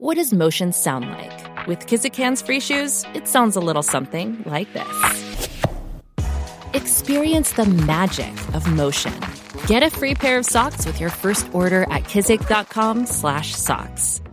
What does motion sound like? With Kizik hands-free shoes, it sounds a little something like this. Experience the magic of motion. Get a free pair of socks with your first order at kizik.com/socks.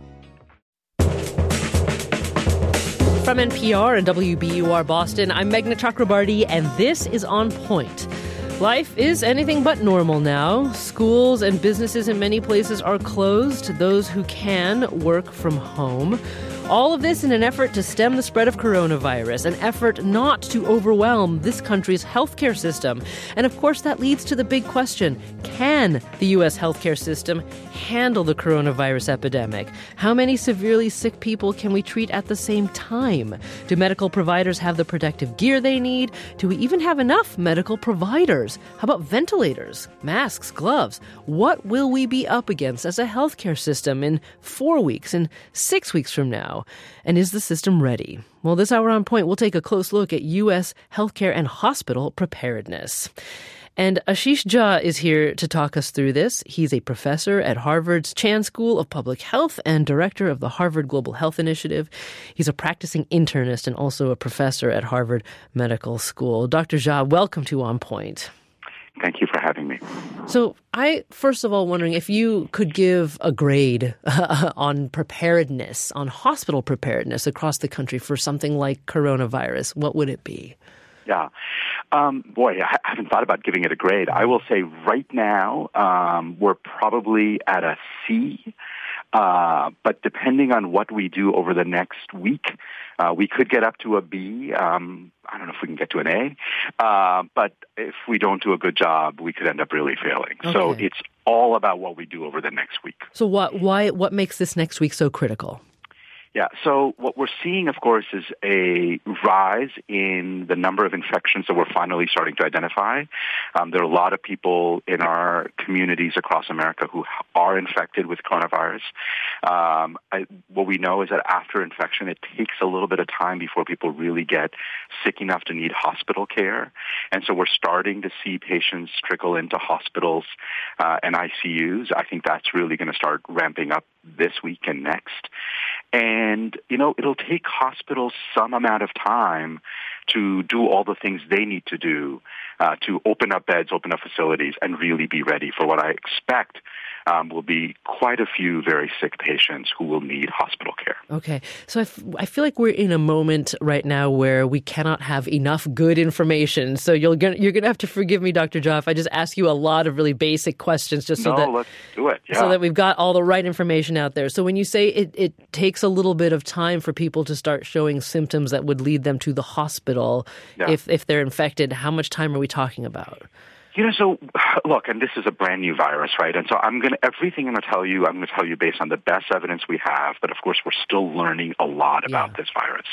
From NPR and WBUR Boston, I'm Meghna Chakrabarti, and this is On Point. Life is anything but normal now. Schools and businesses in many places are closed. Those who can work from home. All of this in an effort to stem the spread of coronavirus, an effort not to overwhelm this country's healthcare system. And of course, that leads to the big question, can the U.S. healthcare system handle the coronavirus epidemic? How many severely sick people can we treat at the same time? Do medical providers have the protective gear they need? Do we even have enough medical providers? How about ventilators, masks, gloves? What will we be up against as a healthcare system in 4 weeks and 6 weeks from now? And is the system ready? Well, this hour on Point, we'll take a close look at U.S. healthcare and hospital preparedness. And Ashish Jha is here to talk us through this. He's a professor at Harvard's Chan School of Public Health and director of the Harvard Global Health Initiative. He's a practicing internist and also a professor at Harvard Medical School. Dr. Jha, welcome to On Point. Thank you for having me. So I, first of all, wondering if you could give a grade on preparedness, on hospital preparedness across the country for something like coronavirus, what would it be? Yeah. I haven't thought about giving it a grade. I will say right now we're probably at a C. But depending on what we do over the next week, we could get up to a B. I don't know if we can get to an A. But if we don't do a good job, we could end up really failing. Okay. So it's all about what we do over the next week. So what makes this next week so critical? Yeah, so what we're seeing, of course, is a rise in the number of infections that we're finally starting to identify. There are a lot of people in our communities across America who are infected with coronavirus. What we know is that after infection, it takes a little bit of time before people really get sick enough to need hospital care. And so we're starting to see patients trickle into hospitals and ICUs. I think that's really going to start ramping up this week and next. And, it'll take hospitals some amount of time to do all the things they need to do to open up beds, open up facilities, and really be ready for what I expect will be quite a few very sick patients who will need hospital care. Okay. So I feel like we're in a moment right now where we cannot have enough good information. So you're going to have to forgive me, Dr. Jha, if I just ask you a lot of really basic questions let's do it. Yeah. So that we've got all the right information out there. So when you say it takes a little bit of time for people to start showing symptoms that would lead them to the hospital if they're infected, how much time are we talking about? So look, and this is a brand new virus, right? And so everything I'm going to tell you based on the best evidence we have. But of course, we're still learning a lot about this virus.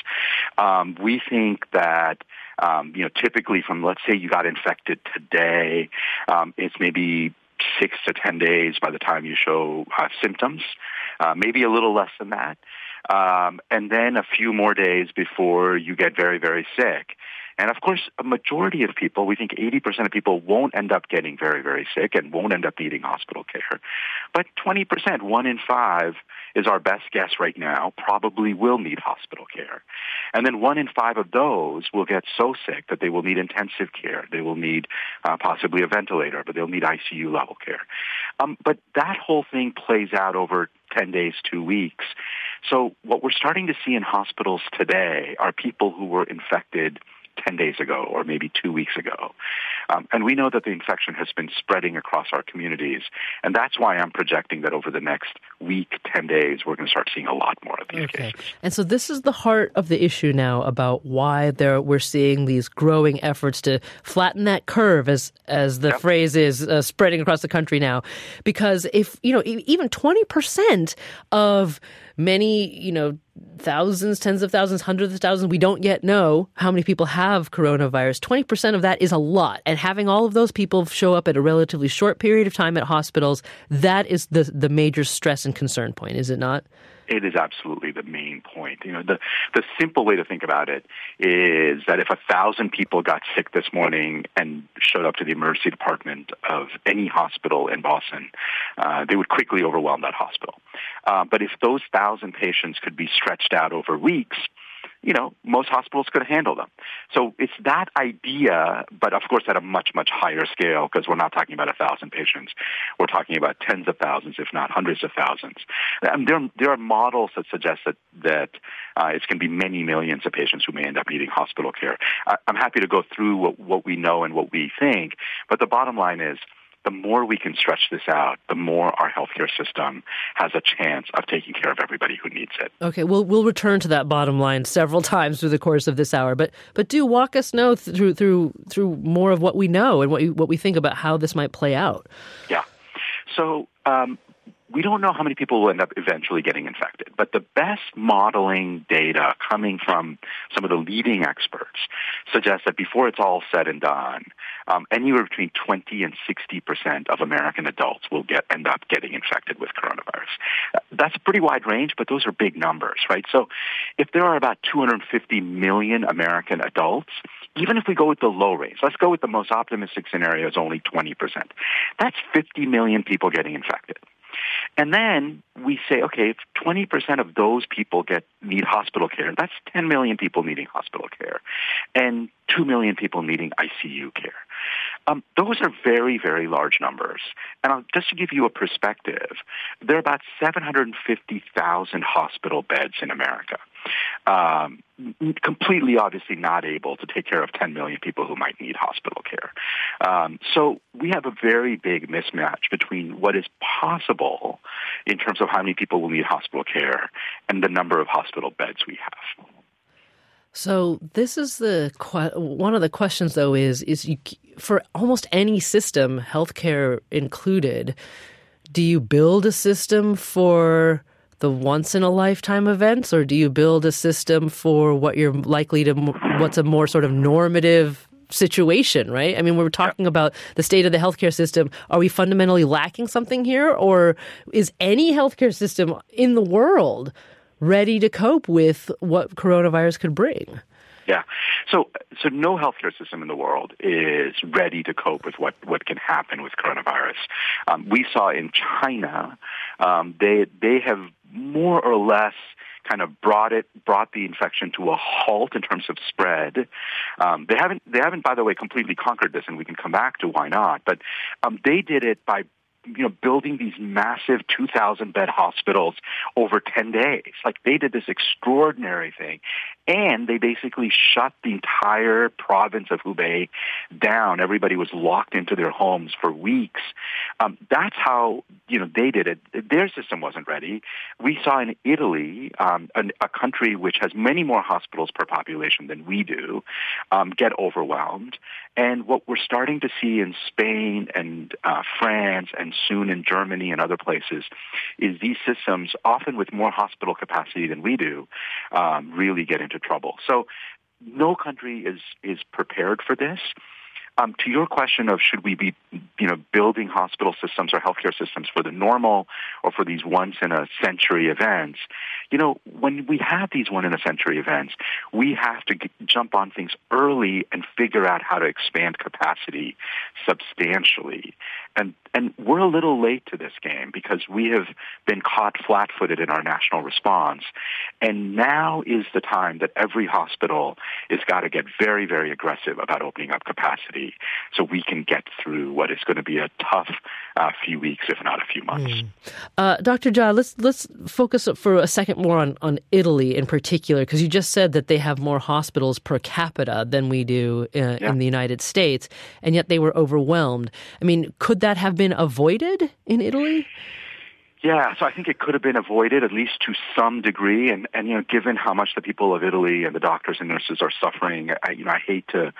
We think that, typically from, let's say you got infected today, it's maybe 6 to 10 days by the time you show symptoms, maybe a little less than that. And then a few more days before you get very, very sick. And of course, a majority of people, we think 80% of people won't end up getting very, very sick and won't end up needing hospital care. But 20%, 1 in 5, is our best guess right now, probably will need hospital care. And then 1 in 5 of those will get so sick that they will need intensive care. They will need possibly a ventilator, but they'll need ICU level care. But that whole thing plays out over 10 days, 2 weeks. So what we're starting to see in hospitals today are people who were infected 10 days ago or maybe 2 weeks ago. And we know that the infection has been spreading across our communities. And that's why I'm projecting that over the next week, 10 days, we're going to start seeing a lot more of these cases. And so this is the heart of the issue now about why we're seeing these growing efforts to flatten that curve, as the phrase is, spreading across the country now. Because if, even 20% of many, thousands, tens of thousands, hundreds of thousands, we don't yet know how many people have coronavirus. 20% of that is a lot. And having all of those people show up at a relatively short period of time at hospitals, that is the major stress and concern point, is it not? It is absolutely the main point. The simple way to think about it is that if 1,000 people got sick this morning and showed up to the emergency department of any hospital in Boston, they would quickly overwhelm that hospital. But if those 1,000 patients could be stretched out over weeks, most hospitals could handle them. So it's that idea, but of course at a much, much higher scale, because we're not talking about 1,000 patients. We're talking about tens of thousands, if not hundreds of thousands. And there are models that suggest that it's going to be many millions of patients who may end up needing hospital care. I'm happy to go through what we know and what we think, but the bottom line is, the more we can stretch this out, the more our healthcare system has a chance of taking care of everybody who needs it. Okay, we'll return to that bottom line several times through the course of this hour, but do walk us through more of what we know and what we think about how this might play out. Yeah. So we don't know how many people will end up eventually getting infected, but the best modeling data coming from some of the leading experts suggests that before it's all said and done, anywhere between 20 and 60% of American adults will end up getting infected with coronavirus. That's a pretty wide range, but those are big numbers, right? So if there are about 250 million American adults, even if we go with the low range, let's go with the most optimistic scenario is only 20%. That's 50 million people getting infected. And then we say, okay, if 20% of those people need hospital care, that's 10 million people needing hospital care and 2 million people needing ICU care. Those are very, very large numbers. And just to give you a perspective, there are about 750,000 hospital beds in America. Completely, obviously, not able to take care of 10 million people who might need hospital care. So we have a very big mismatch between what is possible in terms of how many people will need hospital care and the number of hospital beds we have. So this is one of the questions, though, is for almost any system, healthcare included, do you build a system for the once-in-a-lifetime events, or do you build a system for what's a more sort of normative situation, right? I mean, we're talking about the state of the healthcare system. Are we fundamentally lacking something here, or is any healthcare system in the world ready to cope with what coronavirus could bring? Yeah. So no healthcare system in the world is ready to cope with what can happen with coronavirus. We saw in China, they have more or less kind of brought the infection to a halt in terms of spread. They haven't, by the way, completely conquered this, and we can come back to why not. But they did it by building these massive 2,000-bed hospitals over 10 days. Like, they did this extraordinary thing. And they basically shut the entire province of Hubei down. Everybody was locked into their homes for weeks. That's how, they did it. Their system wasn't ready. We saw in Italy, a country which has many more hospitals per population than we do, get overwhelmed. And what we're starting to see in Spain and France and soon in Germany and other places is these systems, often with more hospital capacity than we do, really get into trouble. So no country is prepared for this. To your question of should we be, building hospital systems or healthcare systems for the normal or for these once-in-a-century events, when we have these one-in-a-century events, we have to jump on things early and figure out how to expand capacity substantially. And we're a little late to this game because we have been caught flat-footed in our national response. And now is the time that every hospital has got to get very, very aggressive about opening up capacity so we can get through what is going to be a tough few weeks, if not a few months. Dr. Jha, let's focus for a second more on Italy in particular, because you just said that they have more hospitals per capita than we do in the United States, and yet they were overwhelmed. I mean, could that have been avoided in Italy? Yeah, so I think it could have been avoided, at least to some degree. And given how much the people of Italy and the doctors and nurses are suffering, I hate to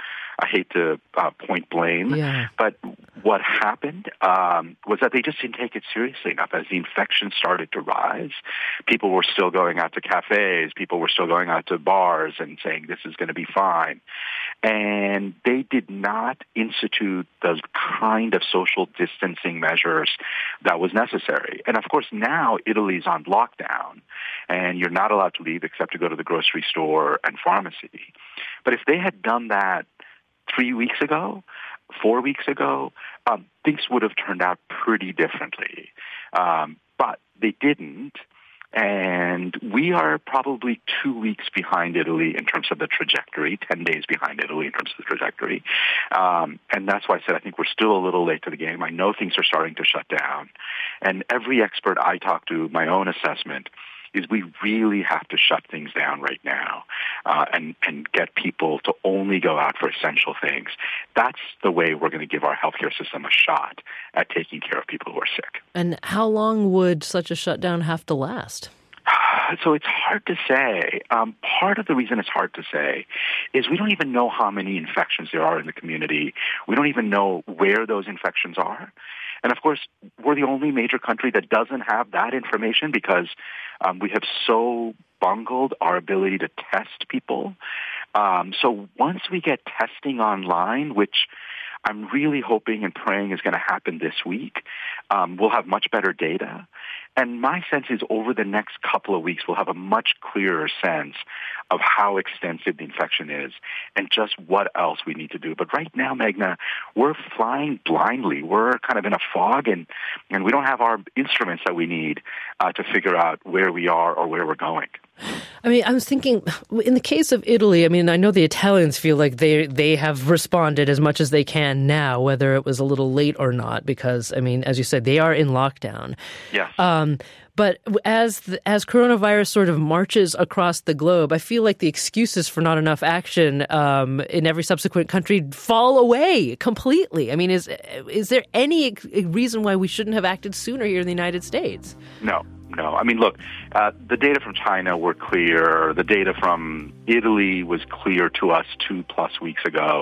point blame. Yeah. But what happened was that they just didn't take it seriously enough. As the infection started to rise, people were still going out to cafes, people were still going out to bars and saying this is going to be fine. And they did not institute the kind of social distancing measures that was necessary. And of course, now Italy's on lockdown, and you're not allowed to leave except to go to the grocery store and pharmacy. But if they had done that 3 weeks ago, 4 weeks ago, things would have turned out pretty differently. But they didn't. And we are probably 2 weeks behind Italy in terms of the trajectory, 10 days behind Italy in terms of the trajectory. And that's why I said I think we're still a little late to the game. I know things are starting to shut down. And every expert I talk to, my own assessment, is we really have to shut things down right now and get people to only go out for essential things. That's the way we're going to give our healthcare system a shot at taking care of people who are sick. And how long would such a shutdown have to last? So it's hard to say. Part of the reason it's hard to say is we don't even know how many infections there are in the community. We don't even know where those infections are. And of course, we're the only major country that doesn't have that information because we have so bungled our ability to test people. So once we get testing online, which I'm really hoping and praying is going to happen this week, we'll have much better data. And my sense is over the next couple of weeks, we'll have a much clearer sense of how extensive the infection is and just what else we need to do. But right now, Meghna, we're flying blindly. We're kind of in a fog, and we don't have our instruments that we need to figure out where we are or where we're going. I mean, I was thinking, in the case of Italy, I mean, I know the Italians feel like they have responded as much as they can now, whether it was a little late or not, because, I mean, as you said, they are in lockdown. Yes. But as coronavirus sort of marches across the globe, I feel like the excuses for not enough action in every subsequent country fall away completely. I mean, is there any reason why we shouldn't have acted sooner here in the United States? No. I mean, look, the data from China were clear. The data from Italy was clear to us 2+ weeks ago.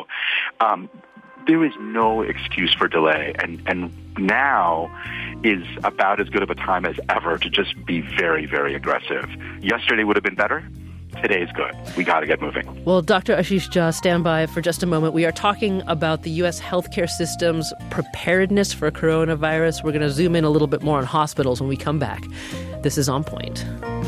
There is no excuse for delay, and now is about as good of a time as ever to just be very, very aggressive. Yesterday would have been better. Today is good. We got to get moving. Well, Dr. Ashish Jha, stand by for just a moment. We are talking about the U.S. healthcare system's preparedness for coronavirus. We're going to zoom in a little bit more on hospitals when we come back. This is On Point.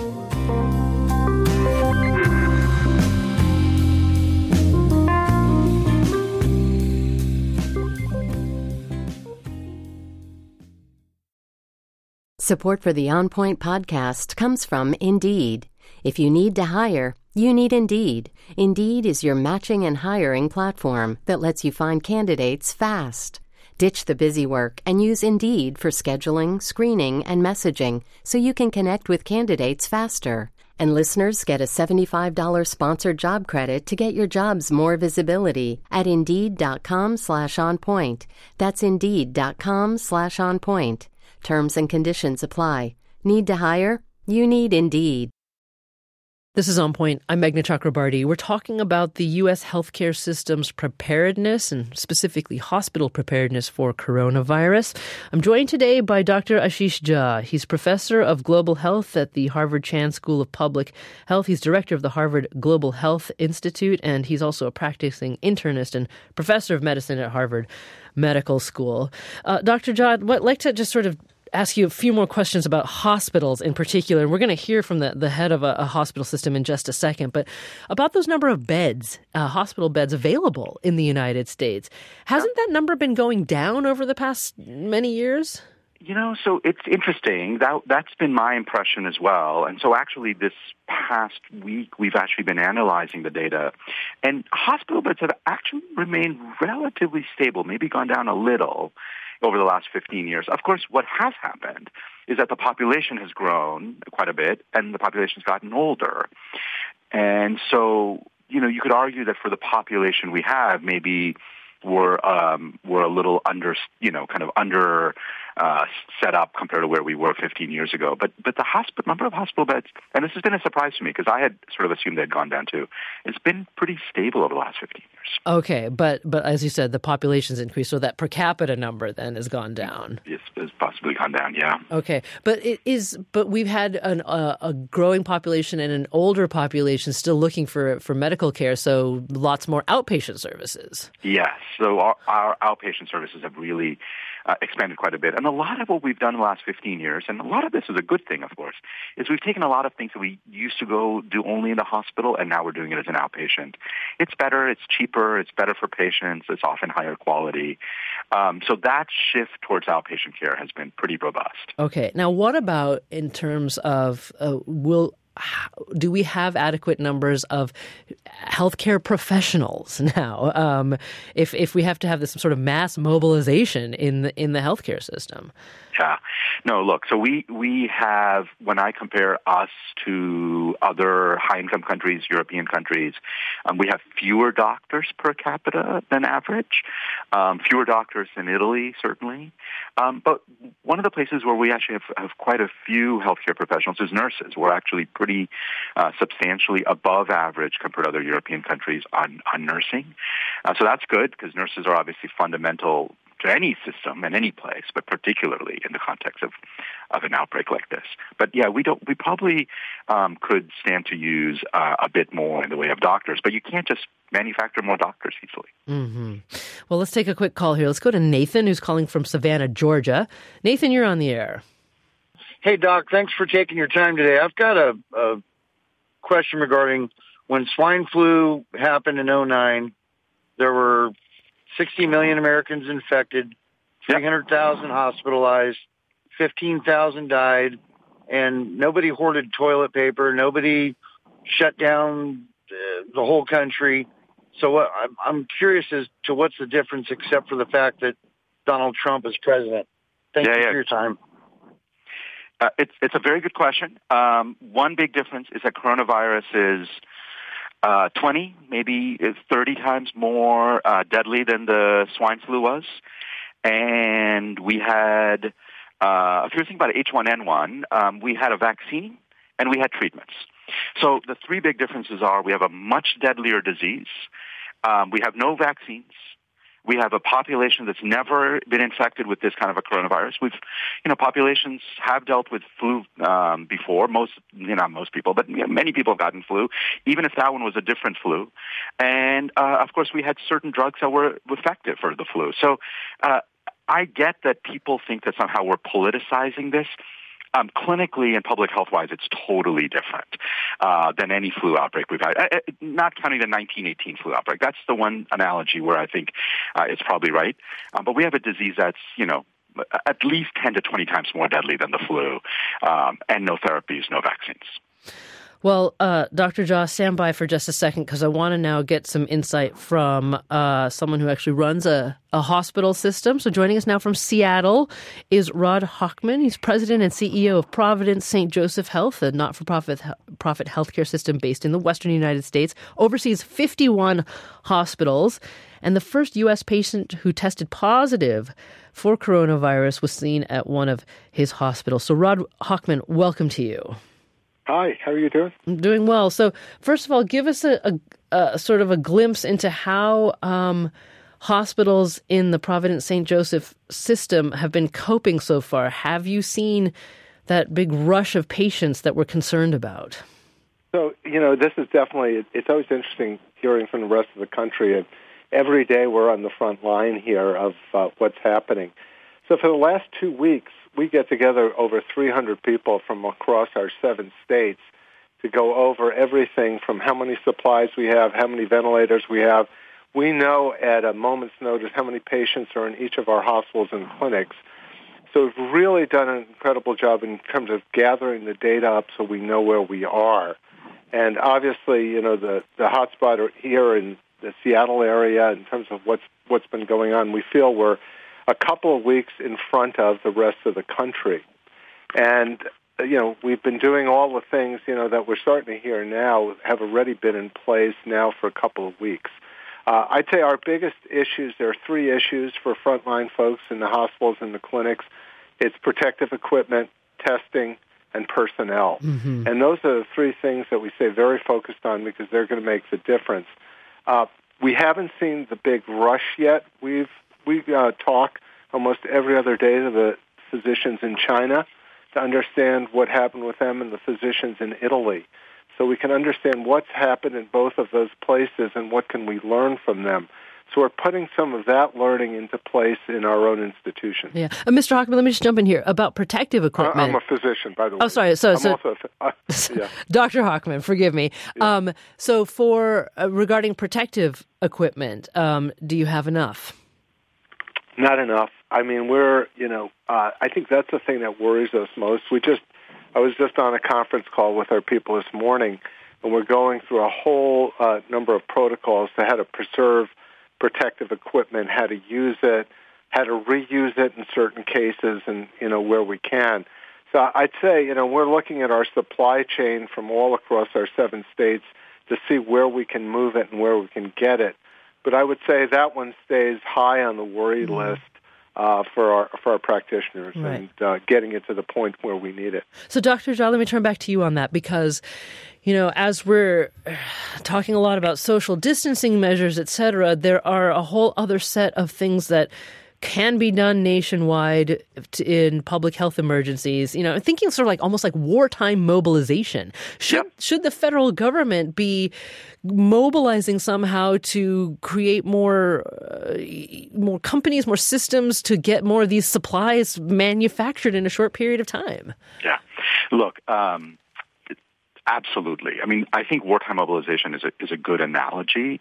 Support for the On Point podcast comes from Indeed. If you need to hire, you need Indeed. Indeed is your matching and hiring platform that lets you find candidates fast. Ditch the busy work and use Indeed for scheduling, screening, and messaging so you can connect with candidates faster. And listeners get a $75 sponsored job credit to get your jobs more visibility at Indeed.com/onpoint. That's Indeed.com/onpoint. Terms and conditions apply. Need to hire? You need Indeed. This is On Point. I'm Meghna Chakrabarty. We're talking about the U.S. healthcare system's preparedness and specifically hospital preparedness for coronavirus. I'm joined today by Dr. Ashish Jha. He's professor of global health at the Harvard Chan School of Public Health. He's director of the Harvard Global Health Institute, and he's also a practicing internist and professor of medicine at Harvard Medical School. Dr. Jha, I'd like to just sort of ask you a few more questions about hospitals in particular. And we're going to hear from the head of a hospital system in just a second. But about those number of beds, hospital beds available in the United States, hasn't that number been going down over the past many years? You know, so it's interesting. That's been my impression as well. And so actually this past week, we've actually been analyzing the data. And hospital beds have actually remained relatively stable, maybe gone down a little over the last 15 years. Of course, what has happened is that the population has grown quite a bit, and the population's gotten older. And so, you know, you could argue that for the population we have, maybe we're a little under set up compared to where we were 15 years ago. But the number of hospital beds, and this has been a surprise to me because I had sort of assumed they'd gone down too, it's been pretty stable over the last 15 years. Okay, but as you said, the population's increased, so that per capita number then has gone down. It's possibly gone down, yeah. Okay, but we've had a growing population and an older population still looking for medical care, so lots more outpatient services. Yes, so our outpatient services have really expanded quite a bit. And a lot of what we've done in the last 15 years, and a lot of this is a good thing, of course, is we've taken a lot of things that we used to go do only in the hospital, and now we're doing it as an outpatient. It's better, it's cheaper, it's better for patients, it's often higher quality. So that shift towards outpatient care has been pretty robust. Okay. Now, what about in terms of do we have adequate numbers of healthcare professionals now? If we have to have this sort of mass mobilization in the healthcare system. Yeah. No, look, so we have, when I compare us to other high-income countries, European countries, we have fewer doctors per capita than average, fewer doctors in Italy, certainly. But one of the places where we actually have quite a few healthcare professionals is nurses. We're actually pretty substantially above average compared to other European countries on nursing. So that's good because nurses are obviously fundamental to any system and any place, but particularly in the context of an outbreak like this. But yeah, we probably could stand to use a bit more in the way of doctors, but you can't just manufacture more doctors easily. Mm-hmm. Well, let's take a quick call here. Let's go to Nathan, who's calling from Savannah, Georgia. Nathan, you're on the air. Hey, Doc, thanks for taking your time today. I've got a question regarding when swine flu happened in 2009, there were 60 million Americans infected, 300,000 hospitalized, 15,000 died, and nobody hoarded toilet paper. Nobody shut down the whole country. So I'm curious as to what's the difference except for the fact that Donald Trump is president. Thank you for your time. It's a very good question. One big difference is that coronavirus is 20, maybe 30 times more deadly than the swine flu was. And we had, if you're thinking about H1N1, we had a vaccine and we had treatments. So the three big differences are we have a much deadlier disease, we have no vaccines, we have a population that's never been infected with this kind of a coronavirus. Populations have dealt with flu before. Not most people, but many people have gotten flu, even if that one was a different flu. And of course, we had certain drugs that were effective for the flu. So I get that people think that somehow we're politicizing this. Clinically and public health-wise, it's totally different than any flu outbreak we've had, not counting the 1918 flu outbreak. That's the one analogy where I think it's probably right. But we have a disease that's, at least 10 to 20 times more deadly than the flu, and no therapies, no vaccines. Well, Dr. Jha, stand by for just a second because I want to now get some insight from someone who actually runs a hospital system. So joining us now from Seattle is Rod Hochman. He's president and CEO of Providence St. Joseph Health, a not-for-profit healthcare system based in the western United States, oversees 51 hospitals. And the first U.S. patient who tested positive for coronavirus was seen at one of his hospitals. So Rod Hochman, welcome to you. Hi, how are you doing? I'm doing well. So first of all, give us a sort of a glimpse into how hospitals in the Providence St. Joseph system have been coping so far. Have you seen that big rush of patients that we're concerned about? So, this is definitely, it's always interesting hearing from the rest of the country. And every day we're on the front line here of what's happening. So for the last 2 weeks, we get together over 300 people from across our 7 states to go over everything from how many supplies we have, how many ventilators we have. We know at a moment's notice how many patients are in each of our hospitals and clinics. So we've really done an incredible job in terms of gathering the data up so we know where we are. And obviously, the hotspot here in the Seattle area in terms of what's been going on, we feel we're a couple of weeks in front of the rest of the country. And, we've been doing all the things, that we're starting to hear now have already been in place now for a couple of weeks. I'd say our biggest issues, there are 3 issues for frontline folks in the hospitals and the clinics. It's protective equipment, testing, and personnel. Mm-hmm. And those are the three things that we stay very focused on because they're going to make the difference. We haven't seen the big rush yet. We talk almost every other day to the physicians in China to understand what happened with them and the physicians in Italy. So we can understand what's happened in both of those places and what can we learn from them. So we're putting some of that learning into place in our own institutions. Yeah. Mr. Hochman, let me just jump in here about protective equipment. I'm a physician, by the way. Oh, sorry. Yeah. Dr. Hochman, forgive me. Yeah. So for regarding protective equipment, do you have enough? Not enough. I mean, I think that's the thing that worries us most. I was just on a conference call with our people this morning, and we're going through a whole number of protocols to how to preserve protective equipment, how to use it, how to reuse it in certain cases, and where we can. So I'd say we're looking at our supply chain from all across our 7 states to see where we can move it and where we can get it. But I would say that one stays high on the worry list for our practitioners, right, and getting it to the point where we need it. So, Dr. Jha, let me turn back to you on that because, as we're talking a lot about social distancing measures, et cetera, there are a whole other set of things that can be done nationwide in public health emergencies. Thinking sort of like almost like wartime mobilization. Should the federal government be mobilizing somehow to create more companies, more systems to get more of these supplies manufactured in a short period of time? Yeah. Look, absolutely. I mean, I think wartime mobilization is a good analogy.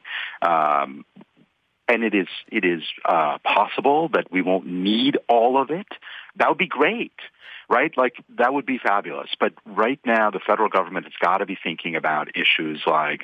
And it is possible that we won't need all of it. That would be great, right? Like, that would be fabulous. But right now, the federal government has got to be thinking about issues like,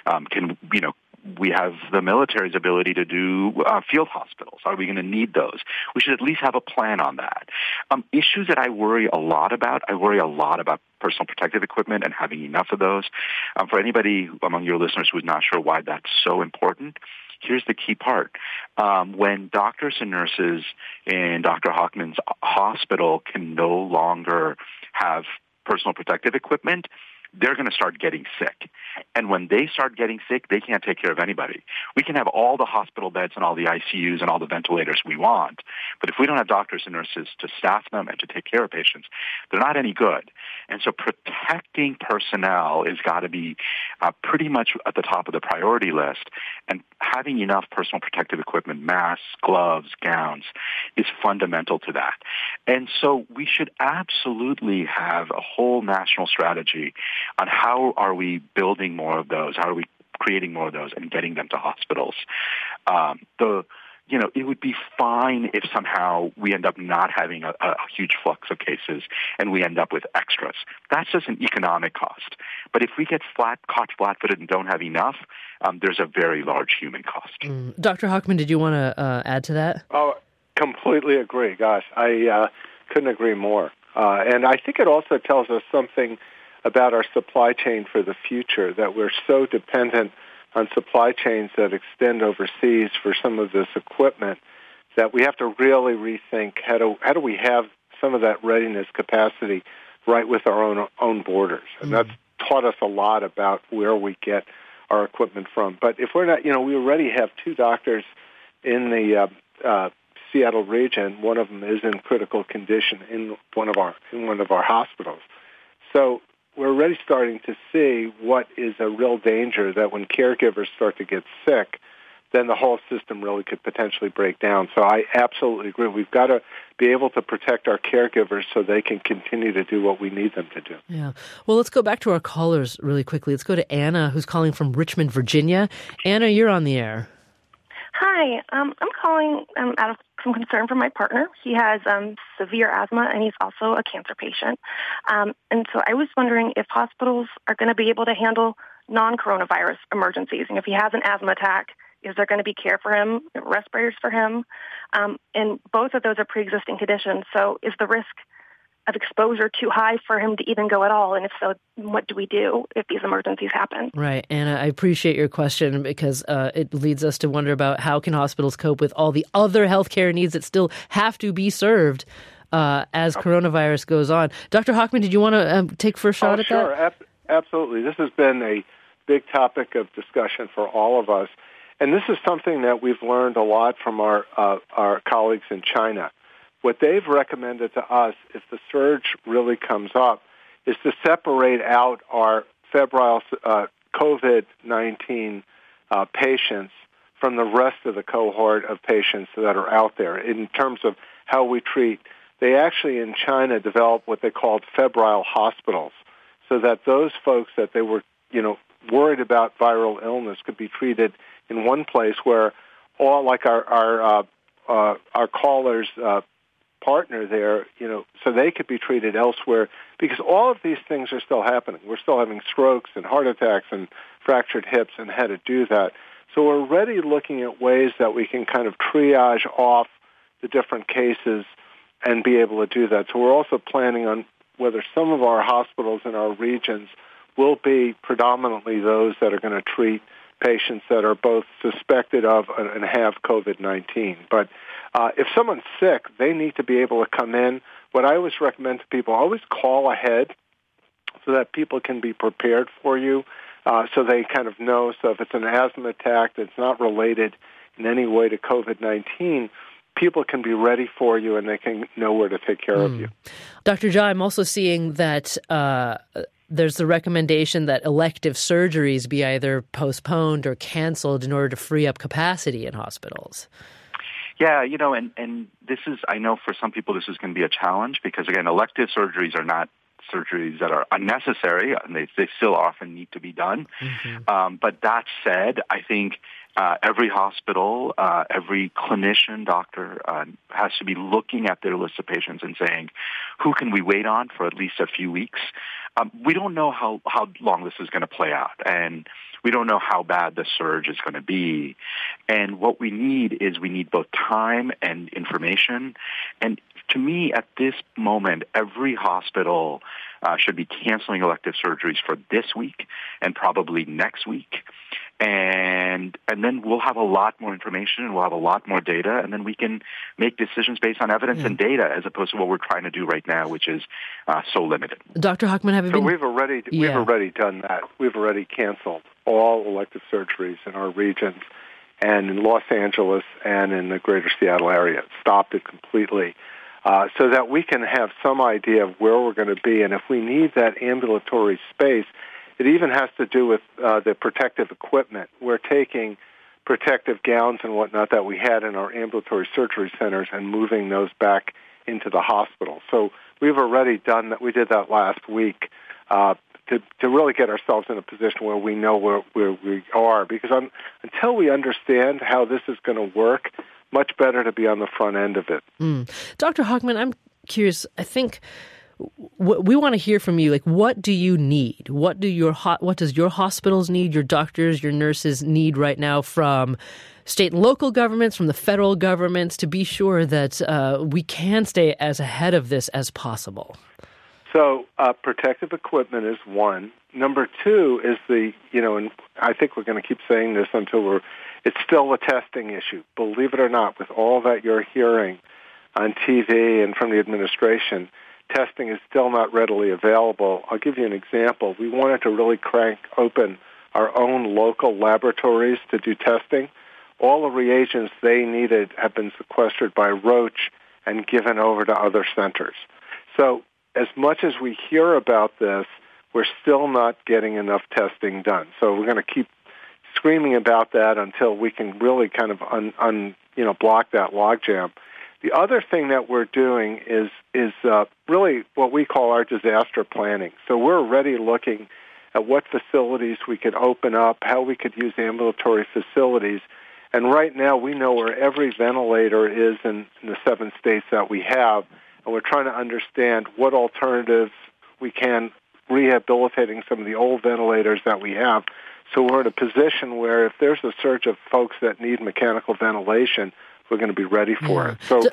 we have the military's ability to do field hospitals. Are we going to need those? We should at least have a plan on that. Issues that I worry a lot about personal protective equipment and having enough of those. For anybody among your listeners who is not sure why that's so important, here's the key part. When doctors and nurses in Dr. Hochman's hospital can no longer have personal protective equipment, they're going to start getting sick. And when they start getting sick, they can't take care of anybody. We can have all the hospital beds and all the ICUs and all the ventilators we want, but if we don't have doctors and nurses to staff them and to take care of patients, they're not any good. And so protecting personnel has got to be pretty much at the top of the priority list. And having enough personal protective equipment, masks, gloves, gowns, is fundamental to that. And so we should absolutely have a whole national strategy on how are we building more of those, how are we creating more of those and getting them to hospitals. It would be fine if somehow we end up not having a huge flux of cases and we end up with extras. That's just an economic cost. But if we get caught flat-footed and don't have enough, there's a very large human cost. Dr. Hochman, did you want to add to that? Oh, completely agree. Gosh, I couldn't agree more. And I think it also tells us something about our supply chain for the future, that we're so dependent on supply chains that extend overseas for some of this equipment that we have to really rethink how do we have some of that readiness capacity right with our own borders. And that's taught us a lot about where we get our equipment from. But if we're not, we already have 2 doctors in the Seattle region. One of them is in critical condition in one of our hospitals. So we're already starting to see what is a real danger, that when caregivers start to get sick, then the whole system really could potentially break down. So I absolutely agree. We've got to be able to protect our caregivers so they can continue to do what we need them to do. Yeah. Well, let's go back to our callers really quickly. Let's go to Anna, who's calling from Richmond, Virginia. Anna, you're on the air. Hi. I'm calling out of some concern for my partner. He has severe asthma, and he's also a cancer patient. And so I was wondering if hospitals are going to be able to handle non-coronavirus emergencies. And if he has an asthma attack, is there going to be care for him, respirators for him? And both of those are pre-existing conditions. So is the risk of exposure too high for him to even go at all? And if so, what do we do if these emergencies happen? Right. Anna, I appreciate your question because it leads us to wonder about how can hospitals cope with all the other healthcare needs that still have to be served. as coronavirus goes on. Dr. Hochman, did you want to take first shot at sure. that? Absolutely. This has been a big topic of discussion for all of us. And this is something that we've learned a lot from our colleagues in China. What they've recommended to us, if the surge really comes up, is to separate out our febrile COVID-19 patients from the rest of the cohort of patients that are out there. In terms of how we treat, they actually in China developed what they called febrile hospitals, so that those folks that they were, worried about viral illness could be treated in one place where all, like our caller's partner there, so they could be treated elsewhere, because all of these things are still happening. We're still having strokes and heart attacks and fractured hips and how to do that. So we're already looking at ways that we can kind of triage off the different cases and be able to do that. So we're also planning on whether some of our hospitals in our regions will be predominantly those that are going to treat patients that are both suspected of and have COVID-19. But if someone's sick, they need to be able to come in. What I always recommend to people, always call ahead so that people can be prepared for you, so they kind of know. So if it's an asthma attack that's not related in any way to COVID-19, people can be ready for you and they can know where to take care of you. Dr. Jha, I'm also seeing that there's the recommendation that elective surgeries be either postponed or canceled in order to free up capacity in hospitals. Yeah, and this is, I know for some people this is going to be a challenge because, again, elective surgeries are not surgeries that are unnecessary, and they still often need to be done. Mm-hmm. But that said, I think every hospital, every clinician, doctor has to be looking at their list of patients and saying, who can we wait on for at least a few weeks? We don't know how long this is going to play out, and we don't know how bad the surge is going to be. And what we need is both time and information. And to me, at this moment, every hospital should be canceling elective surgeries for this week and probably next week. And then we'll have a lot more information and we'll have a lot more data, and then we can make decisions based on evidence and data as opposed to what we're trying to do right now, which is so limited. Dr. Hochman, have you been... We've already done that. We've already canceled all elective surgeries in our regions and in Los Angeles and in the greater Seattle area. Stopped it completely. So that we can have some idea of where we're going to be. And if we need that ambulatory space, it even has to do with the protective equipment. We're taking protective gowns and whatnot that we had in our ambulatory surgery centers and moving those back into the hospital. So we've already done that. We did that last week to really get ourselves in a position where we know where we are. Because until we understand how this is going to work, much better to be on the front end of it. Dr. Hochman, I'm curious. I think we want to hear from you. Like, what do you need? What does your hospitals need? Your doctors, your nurses need right now from state and local governments, from the federal governments, to be sure that we can stay as ahead of this as possible? So protective equipment is one. Number two is and I think we're going to keep saying this until it's still a testing issue. Believe it or not, with all that you're hearing on TV and from the administration, testing is still not readily available. I'll give you an example. We wanted to really crank open our own local laboratories to do testing. All the reagents they needed have been sequestered by Roche and given over to other centers. So as much as we hear about this, we're still not getting enough testing done. So we're going to keep screaming about that until we can really kind of block that logjam. The other thing that we're doing is really what we call our disaster planning. So we're already looking at what facilities we could open up, how we could use ambulatory facilities. And right now we know where every ventilator is in the 7 states that we have, and we're trying to understand what alternatives we can, rehabilitating some of the old ventilators that we have. So we're in a position where if there's a surge of folks that need mechanical ventilation, we're going to be ready for it. So,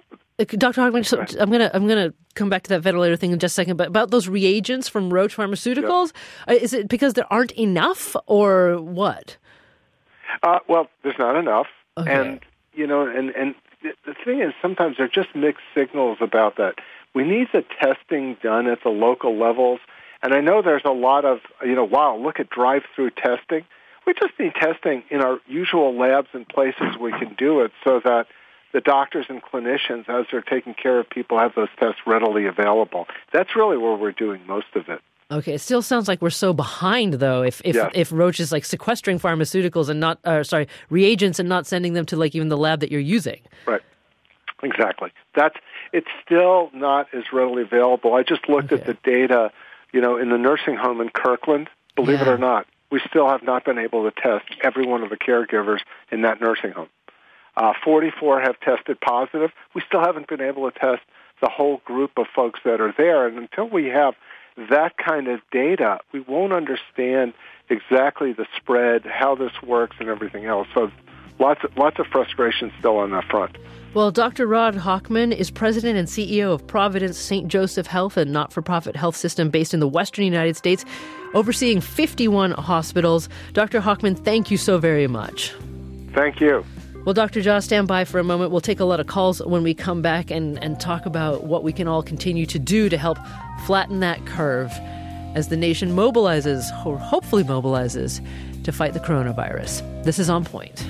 Dr. Hochman, I'm going to come back to that ventilator thing in just a second. But about those reagents from Roche Pharmaceuticals, is it because there aren't enough, or what? Well, there's not enough, okay. And the thing is, sometimes there are just mixed signals about that. We need the testing done at the local levels. And I know there's a lot of, wow, look at drive-through testing. We just need testing in our usual labs and places we can do it so that the doctors and clinicians, as they're taking care of people, have those tests readily available. That's really where we're doing most of it. Okay, it still sounds like we're so behind, though, if Roche is like sequestering pharmaceuticals and not, reagents and not sending them to like even the lab that you're using. Right. Exactly. It's still not as readily available. I just looked at the data, in the nursing home in Kirkland. Believe it or not, we still have not been able to test every one of the caregivers in that nursing home. 44 have tested positive. We still haven't been able to test the whole group of folks that are there. And until we have that kind of data, we won't understand exactly the spread, how this works, and everything else. So lots of frustration still on that front. Well, Dr. Rod Hochman is president and CEO of Providence St. Joseph Health, a not-for-profit health system based in the western United States, overseeing 51 hospitals. Dr. Hochman, thank you so very much. Thank you. Well, Dr. Jha, stand by for a moment. We'll take a lot of calls when we come back and talk about what we can all continue to do to help flatten that curve as the nation mobilizes, or hopefully mobilizes, to fight the coronavirus. This is On Point.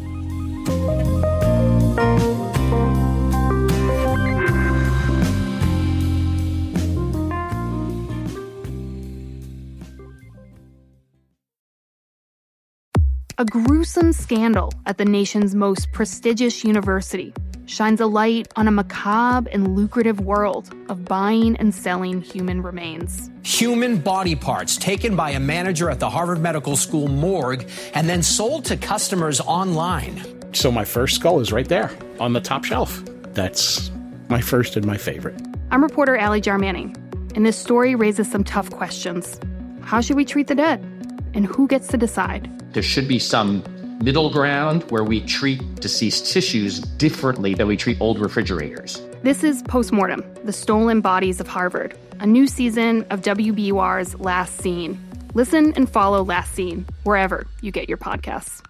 A gruesome scandal at the nation's most prestigious university shines a light on a macabre and lucrative world of buying and selling human remains. Human body parts taken by a manager at the Harvard Medical School morgue and then sold to customers online. So my first skull is right there on the top shelf. That's my first and my favorite. I'm reporter Allie Jarmanning, and this story raises some tough questions. How should we treat the dead? And who gets to decide? There should be some middle ground where we treat deceased tissues differently than we treat old refrigerators. This is Postmortem, The Stolen Bodies of Harvard, a new season of WBUR's Last Scene. Listen and follow Last Scene wherever you get your podcasts.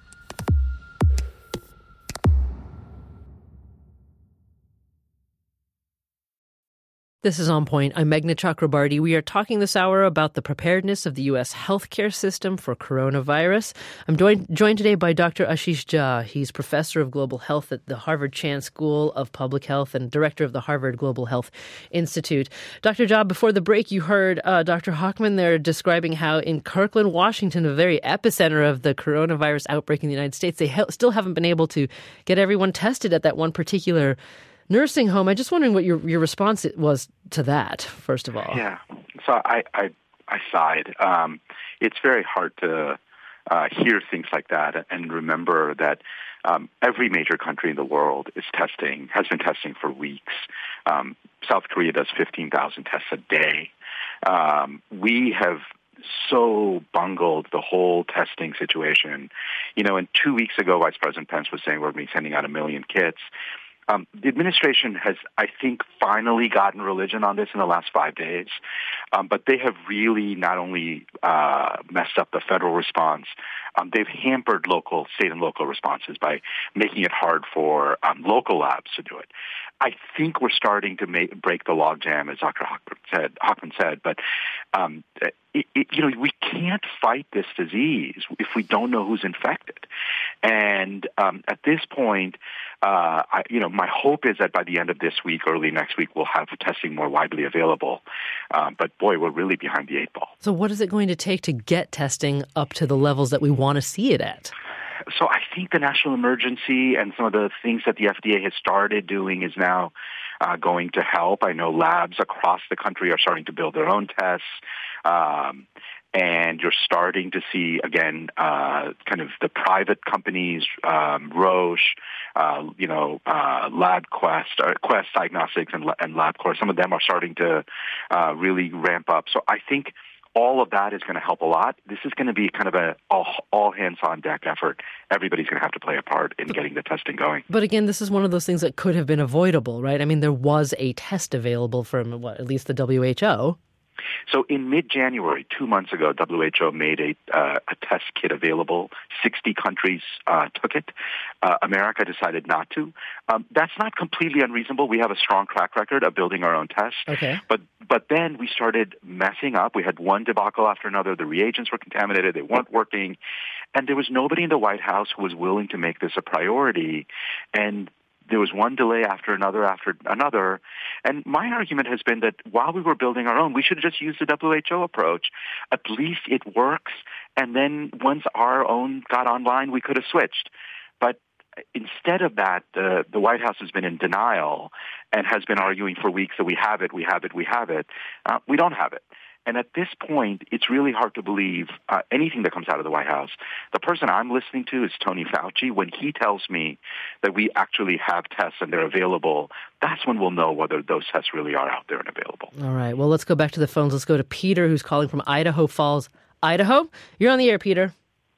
This is On Point. I'm Meghna Chakrabarty. We are talking this hour about the preparedness of the U.S. healthcare system for coronavirus. I'm joined today by Dr. Ashish Jha. He's professor of global health at the Harvard Chan School of Public Health and director of the Harvard Global Health Institute. Dr. Jha, before the break, you heard Dr. Hochman there describing how in Kirkland, Washington, the very epicenter of the coronavirus outbreak in the United States, they still haven't been able to get everyone tested at that one particular nursing home. I'm just wondering what your response was to that, first of all. Yeah. So I sighed. It's very hard to hear things like that and remember that every major country in the world has been testing for weeks. South Korea does 15,000 tests a day. We have so bungled the whole testing situation. And 2 weeks ago, Vice President Pence was saying we're going to be sending out 1 million kits. The administration has, I think, finally gotten religion on this in the last 5 days. But they have really not only messed up the federal response, they've hampered state and local responses by making it hard for local labs to do it. I think we're starting to break the logjam, as Dr. Hochman said, but we can't fight this disease if we don't know who's infected. And at this point, my hope is that by the end of this week, early next week, we'll have testing more widely available. But boy, we're really behind the 8 ball. So what is it going to take to get testing up to the levels that we want to see it at? So I think the national emergency and some of the things that the FDA has started doing is now going to help. I know labs across the country are starting to build their own tests. And you're starting to see, again, kind of the private companies, Roche, LabQuest, Quest Diagnostics and LabCorp. Some of them are starting to really ramp up. So I think all of that is going to help a lot. This is going to be kind of a all-hands-on-deck effort. Everybody's going to have to play a part in getting the testing going. But again, this is one of those things that could have been avoidable, right? I mean, there was a test available from, at least the WHO. So in mid-January, 2 months ago, WHO made a test kit available. 60 countries took it. America decided not to. That's not completely unreasonable. We have a strong track record of building our own tests. Okay. But then we started messing up. We had one debacle after another. The reagents were contaminated. They weren't working. And there was nobody in the White House who was willing to make this a priority. And there was one delay after another. And my argument has been that while we were building our own, we should have just used the WHO approach. At least it works. And then once our own got online, we could have switched. But instead of that, the White House has been in denial and has been arguing for weeks that we have it. We don't have it. And at this point, it's really hard to believe anything that comes out of the White House. The person I'm listening to is Tony Fauci. When he tells me that we actually have tests and they're available, that's when we'll know whether those tests really are out there and available. All right. Well, let's go back to the phones. Let's go to Peter, who's calling from Idaho Falls, Idaho. You're on the air, Peter.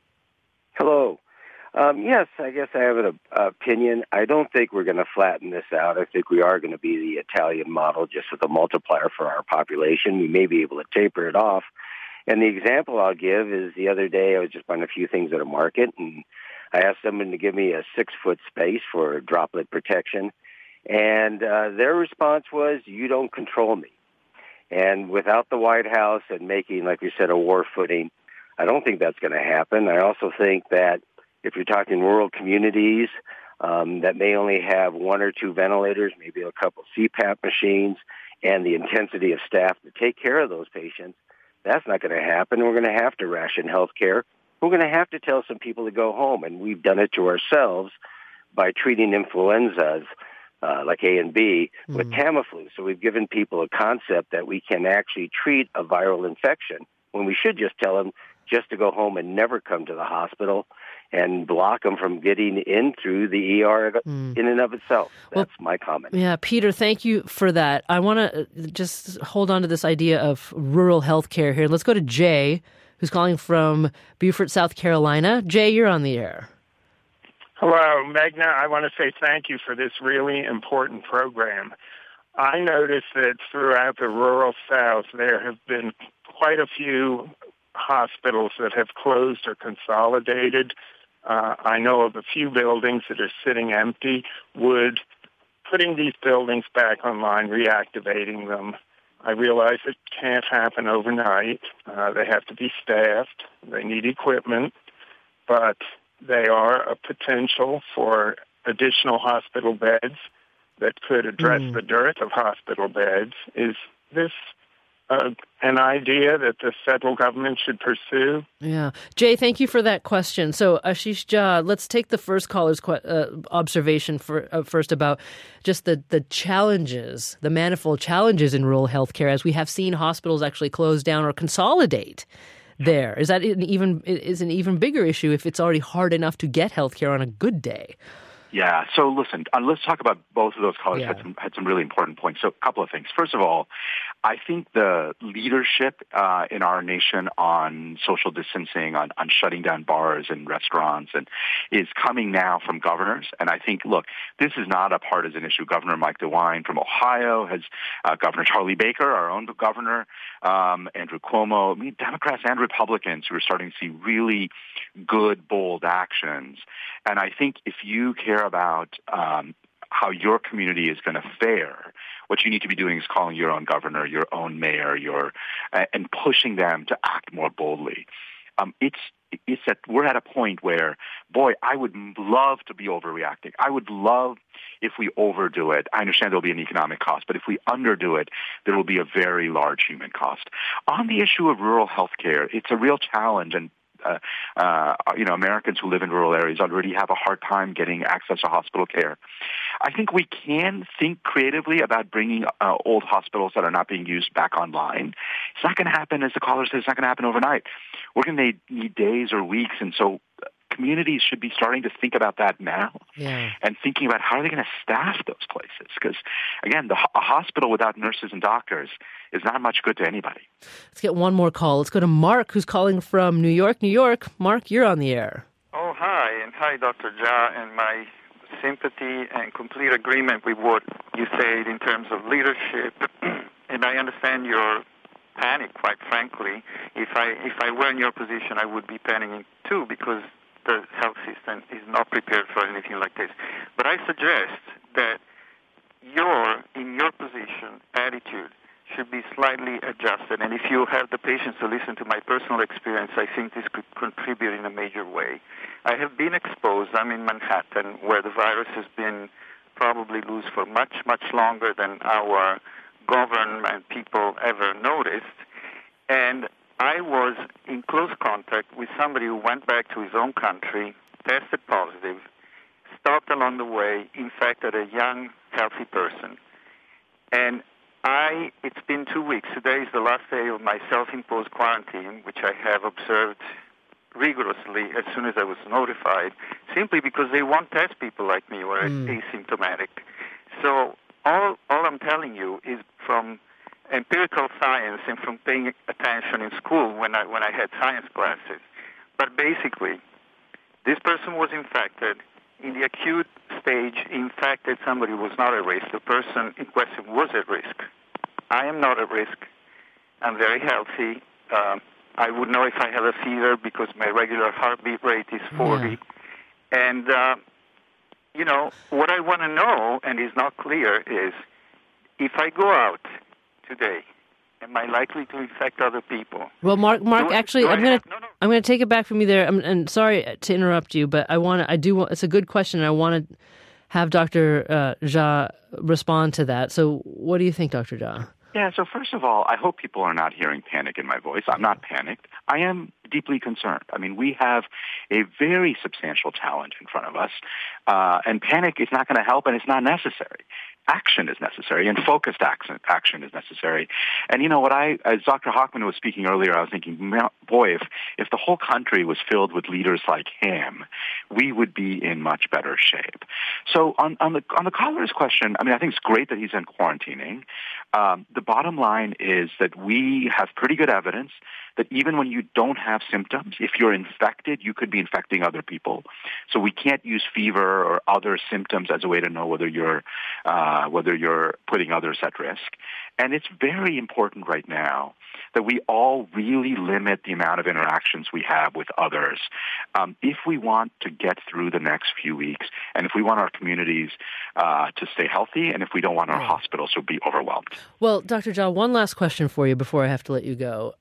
Hello. Yes, I guess I have an opinion. I don't think we're going to flatten this out. I think we are going to be the Italian model, just with a multiplier for our population. We may be able to taper it off. And the example I'll give is the other day I was just buying a few things at a market, and I asked someone to give me a 6-foot space for droplet protection. And their response was, "You don't control me." And without the White House and making, like we said, a war footing, I don't think that's going to happen. I also think that if you're talking rural communities that may only have 1 or 2 ventilators, maybe a couple CPAP machines, and the intensity of staff to take care of those patients, that's not going to happen. We're going to have to ration health care. We're going to have to tell some people to go home, and we've done it to ourselves by treating influenzas like A and B with Tamiflu. So we've given people a concept that we can actually treat a viral infection when we should just tell them just to go home and never come to the hospital and block them from getting in through the ER in and of itself. That's my comment. Yeah, Peter, thank you for that. I want to just hold on to this idea of rural health care here. Let's go to Jay, who's calling from Beaufort, South Carolina. Jay, you're on the air. Hello, Meghna. I want to say thank you for this really important program. I noticed that throughout the rural South, there have been quite a few hospitals that have closed or consolidated. I know of a few buildings that are sitting empty. Would putting these buildings back online, reactivating them, I realize it can't happen overnight. They have to be staffed. They need equipment. But they are a potential for additional hospital beds that could address the dearth of hospital beds. Is this an idea that the federal government should pursue? Yeah. Jay, thank you for that question. So, Ashish Jha, let's take the first caller's observation first about just the challenges, the manifold challenges in rural healthcare, as we have seen hospitals actually close down or consolidate there. Is that an even bigger issue if it's already hard enough to get healthcare on a good day? Yeah. So listen, let's talk about both of those callers. Had some really important points. So a couple of things. First of all, I think the leadership in our nation on social distancing, on shutting down bars and restaurants, and is coming now from governors. And I think, look, this is not a partisan issue. Governor Mike DeWine from Ohio has Governor Charlie Baker, our own governor, Andrew Cuomo. I mean, Democrats and Republicans who are starting to see really good, bold actions. And I think if you care about how your community is going to fare, what you need to be doing is calling your own governor, your own mayor, and pushing them to act more boldly. We're at a point where, boy, I would love to be overreacting. I would love if we overdo it. I understand there'll be an economic cost, but if we underdo it, there will be a very large human cost. On the issue of rural health care, it's a real challenge, and Americans who live in rural areas already have a hard time getting access to hospital care. I think we can think creatively about bringing old hospitals that are not being used back online. It's not going to happen, as the caller said, it's not going to happen overnight. We're going to need days or weeks, and so communities should be starting to think about that now and thinking about how are they going to staff those places. Because, again, a hospital without nurses and doctors is not much good to anybody. Let's get one more call. Let's go to Mark, who's calling from New York. New York, Mark, you're on the air. Oh, hi. And hi, Dr. Jha, and my sympathy and complete agreement with what you said in terms of leadership. And I understand your panic, quite frankly. If I were in your position, I would be panicking too, because the health system is not prepared for anything like this. But I suggest that in your position, attitude should be slightly adjusted. And if you have the patience to listen to my personal experience, I think this could contribute in a major way. I have been exposed. I'm in Manhattan, where the virus has been probably loose for much, much longer than our government people ever noticed. And I was in close contact with somebody who went back to his own country, tested positive, stopped along the way, infected a young, healthy person. And it's been 2 weeks. Today is the last day of my self-imposed quarantine, which I have observed rigorously as soon as I was notified, simply because they won't test people like me who are asymptomatic. So all I'm telling you is from empirical science and from paying attention in school when I had science classes. But basically, this person was infected. In the acute stage, infected somebody who was not at risk. The person in question was at risk. I am not at risk. I'm very healthy. I would know if I have a fever because my regular heartbeat rate is 40. Yeah. And, what I want to know, and is not clear, is if I go out today, am I likely to infect other people? Well, Mark, actually, I'm going to take it back from you there. And sorry to interrupt you, but it's a good question. And I want to have Dr. Jha respond to that. So what do you think, Dr. Jha? Yeah, so first of all, I hope people are not hearing panic in my voice. I'm not panicked. I am deeply concerned. I mean, we have a very substantial challenge in front of us, and panic is not going to help, and it's not necessary. Action is necessary, and focused action is necessary. And as Dr. Hochman was speaking earlier, I was thinking, boy, if the whole country was filled with leaders like him, we would be in much better shape. So on the caller's question, I mean, I think it's great that he's in quarantining. The bottom line is that we have pretty good evidence that even when you don't have symptoms, if you're infected, you could be infecting other people. So we can't use fever or other symptoms as a way to know whether you're putting others at risk. And it's very important right now that we all really limit the amount of interactions we have with others if we want to get through the next few weeks, and if we want our communities to stay healthy, and if we don't want our hospitals to be overwhelmed. Well, Dr. Jha, one last question for you before I have to let you go.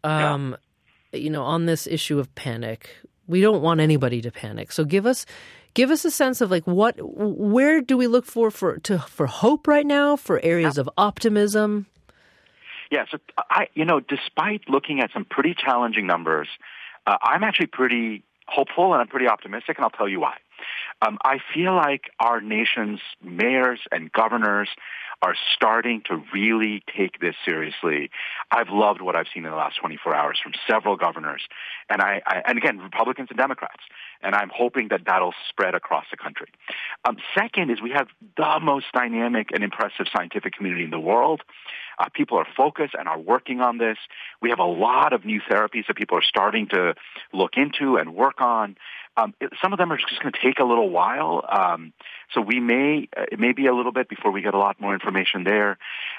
On this issue of panic, we don't want anybody to panic. So give us a sense of where do we look for hope right now, for areas of optimism? Yeah, so despite looking at some pretty challenging numbers, I'm actually pretty hopeful and I'm pretty optimistic, and I'll tell you why. I feel like our nation's mayors and governors are starting to really take this seriously. I've loved what I've seen in the last 24 hours from several governors, and again, Republicans and Democrats, and I'm hoping that that'll spread across the country. Second is we have the most dynamic and impressive scientific community in the world. People are focused and are working on this. We have a lot of new therapies that people are starting to look into and work on. Some of them are just going to take a little while, so it may be a little bit before we get a lot more information there.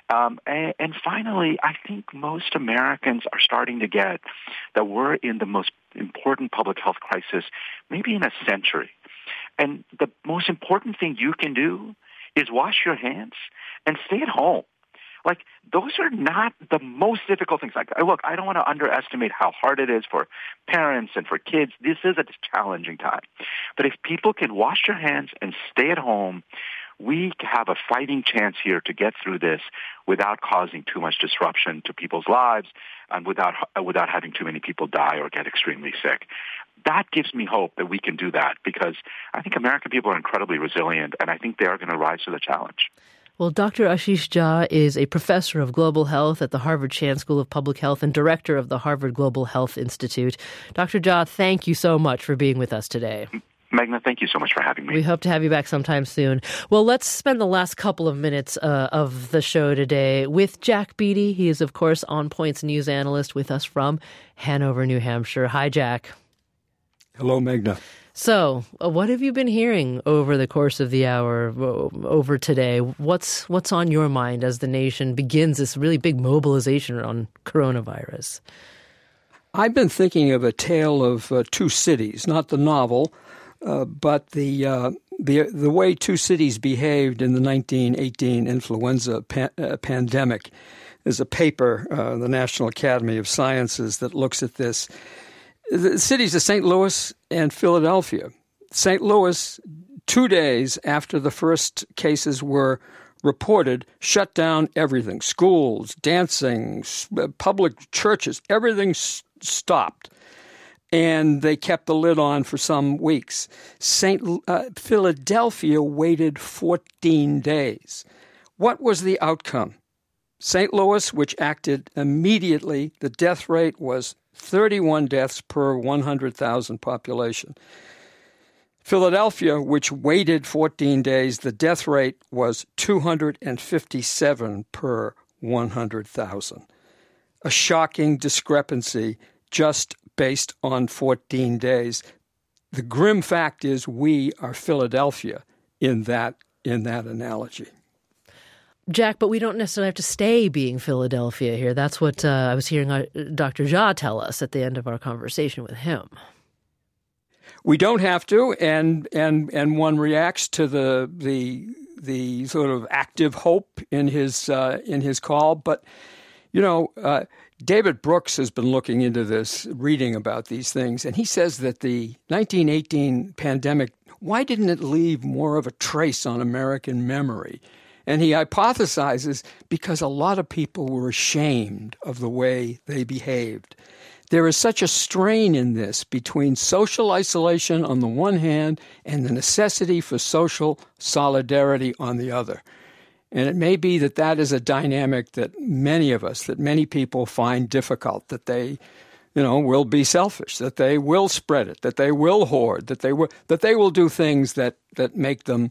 And finally, I think most Americans are starting to get that we're in the most important public health crisis maybe in a century. And the most important thing you can do is wash your hands and stay at home. Those are not the most difficult things. Look, I don't want to underestimate how hard it is for parents and for kids. This is a challenging time. But if people can wash their hands and stay at home, we have a fighting chance here to get through this without causing too much disruption to people's lives and without having too many people die or get extremely sick. That gives me hope that we can do that, because I think American people are incredibly resilient, and I think they are going to rise to the challenge. Well, Dr. Ashish Jha is a professor of global health at the Harvard Chan School of Public Health and director of the Harvard Global Health Institute. Dr. Jha, thank you so much for being with us today. Meghna, thank you so much for having me. We hope to have you back sometime soon. Well, let's spend the last couple of minutes of the show today with Jack Beatty. He is, of course, On Point's news analyst with us from Hanover, New Hampshire. Hi, Jack. Hello, Meghna. So, what have you been hearing over the course of the hour, over today? What's on your mind as the nation begins this really big mobilization on coronavirus? I've been thinking of A Tale of Two Cities, not the novel, but the way two cities behaved in the 1918 influenza pandemic. There's a paper, the National Academy of Sciences, that looks at this. The cities of St. Louis and Philadelphia. St. Louis, 2 days after the first cases were reported, shut down everything. Schools, dancing, public churches, everything stopped. And they kept the lid on for some weeks. Philadelphia waited 14 days. What was the outcome? St. Louis, which acted immediately, the death rate was 31 deaths per 100,000 population. Philadelphia, which waited 14 days, the death rate was 257 per 100,000. A shocking discrepancy just based on 14 days. The grim fact is we are Philadelphia in that analogy. Jack, but we don't necessarily have to stay being Philadelphia here. That's what I was hearing Dr. Jha tell us at the end of our conversation with him. We don't have to, and one reacts to the sort of active hope in his call. But David Brooks has been looking into this, reading about these things, and he says that the 1918 pandemic, why didn't it leave more of a trace on American memory? And he hypothesizes because a lot of people were ashamed of the way they behaved. There is such a strain in this between social isolation on the one hand and the necessity for social solidarity on the other. And it may be that is a dynamic that many people find difficult, that they will be selfish, that they will spread it, that they will hoard, that they will do things that make them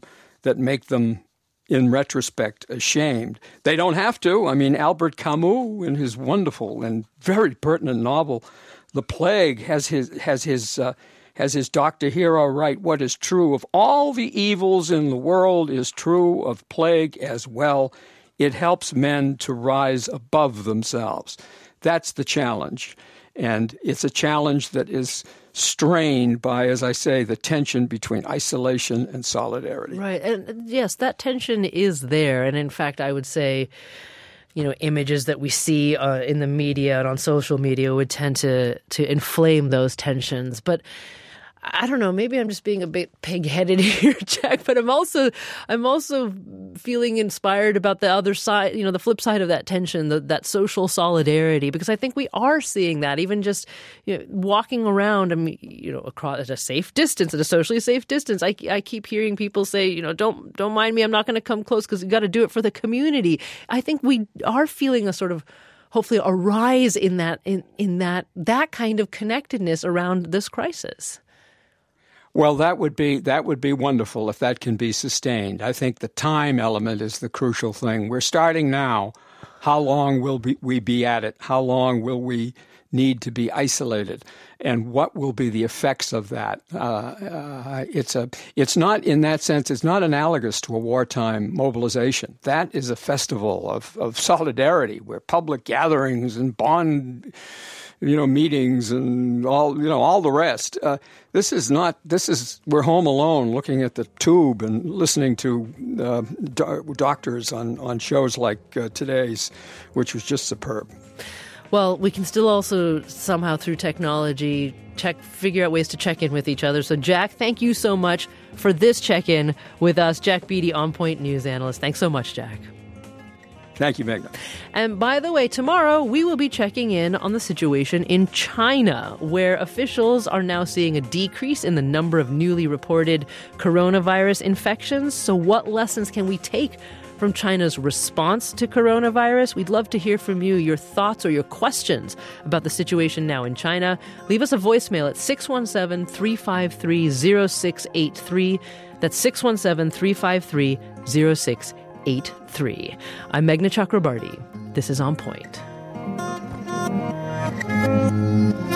in retrospect, ashamed. They don't have to. I mean, Albert Camus, in his wonderful and very pertinent novel, The Plague, has his Dr. Hero write, what is true of all the evils in the world is true of plague as well. It helps men to rise above themselves. That's the challenge. And it's a challenge that is strained by, as I say, the tension between isolation and solidarity. Right. And yes, that tension is there. And in fact, I would say, images that we see in the media and on social media would tend to inflame those tensions. But I don't know, maybe I'm just being a bit pig-headed here, Jack, but I'm also feeling inspired about the other side, the flip side of that tension, that social solidarity, because I think we are seeing that even just walking around, across at a safe distance, at a socially safe distance. I keep hearing people say, don't mind me, I'm not going to come close because you got to do it for the community. I think we are feeling a sort of hopefully a rise in that kind of connectedness around this crisis. Well, that would be wonderful if that can be sustained. I think the time element is the crucial thing. We're starting now. How long will we be at it? How long will we need to be isolated? And what will be the effects of that? It's not, in that sense, it's not analogous to a wartime mobilization. That is a festival of solidarity where public gatherings and bond meetings and all the rest. We're home alone looking at the tube and listening to doctors on shows like today's, which was just superb. Well, we can still also somehow through technology figure out ways to check in with each other. So Jack, thank you so much for this check-in with us. Jack Beatty, On Point News analyst. Thanks so much, Jack. Thank you, Meghna. And by the way, tomorrow we will be checking in on the situation in China, where officials are now seeing a decrease in the number of newly reported coronavirus infections. So what lessons can we take from China's response to coronavirus? We'd love to hear from you, your thoughts or your questions about the situation now in China. Leave us a voicemail at 617-353-0683. That's 617-353-0683. I'm Meghna Chakrabarty. This is On Point.